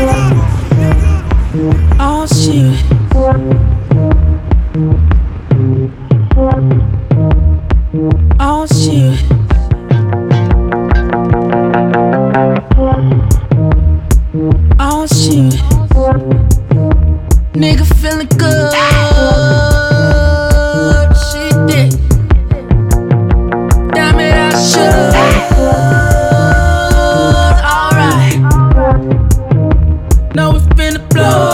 Oh shit. Oh shit. Oh shit. Nigga feeling good. She did. Damn it, I should. Alright. Know it's finna blow.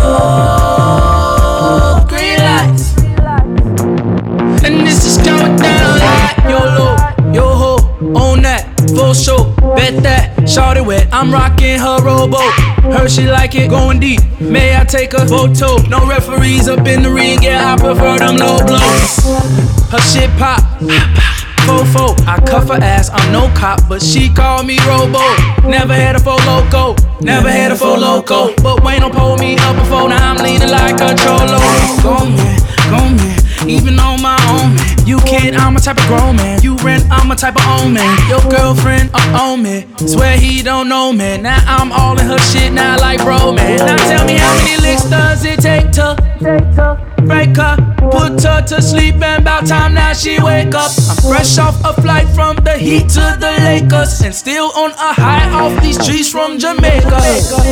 Green lights. And this is going down like YOLO, yo-ho, on that, full show, bet that, shawty wet, I'm rocking her rowboat. Heard she like it, going deep, may I take a photo? No referees up in the ring, yeah, I prefer them low blows. Her shit pop, fofo, I cuff her ass, I'm no cop, but she call me Robo. Never had a faux loco, never had a faux loco, but Wayne don't pull me up before, now I'm leaning like a cholo. Go man, even on my own man. You kid, I'm a type of grown man. You rent, I'm a type of own man. Your girlfriend on me, swear he don't know me. Now I'm all in her shit now like bro man. Now tell me how many licks does it take to break her, put her to sleep, and about time now she wake up. I'm fresh off a flight from the Heat to the Lakers, and still on a high off these trees from Jamaica.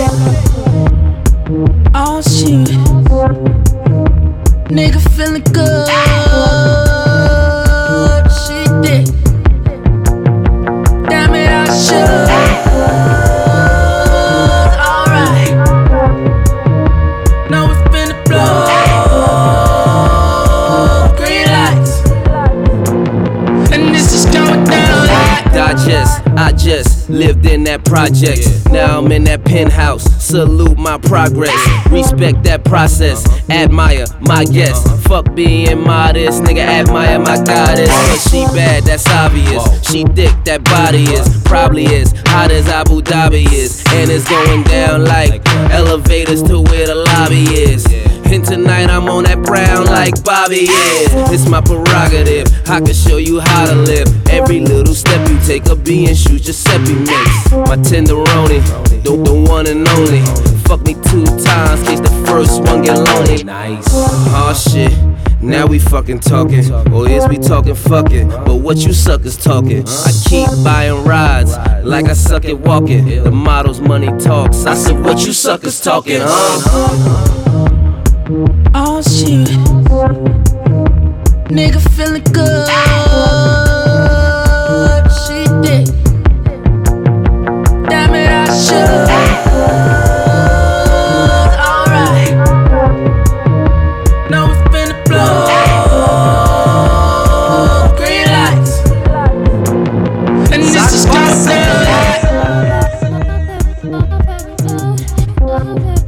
Oh shit. Nigga feeling good. She did. Damn it, I should. Alright. Know it's finna blow. Green lights. And this is going down like I just lived in that project. Now I'm in that penthouse. Salute my progress. Respect that process. Admire my guests. Fuck being modest. Nigga, admire my goddess. Cause she bad, that's obvious. She thick, that body is. Probably is hot as Abu Dhabi is. And it's going down like elevators to where the lobby is. And tonight I'm on that brown like Bobby is. It's my prerogative, I can show you how to live. Every little step you take, a B and shoot Giuseppe mix. My tenderoni, the one and only. Fuck me 2 times, case the first one get lonely. Nice. Oh shit, now we fucking talking. Or is we talking fucking? But what you suckers talking? I keep buying rides, like I suck at walking. The model's money talks, I said what you suckers talking, oh shit. Nigga feeling good. She did. Damn it, I should. Alright. Know it's finna blow. Green lights. And this is going down like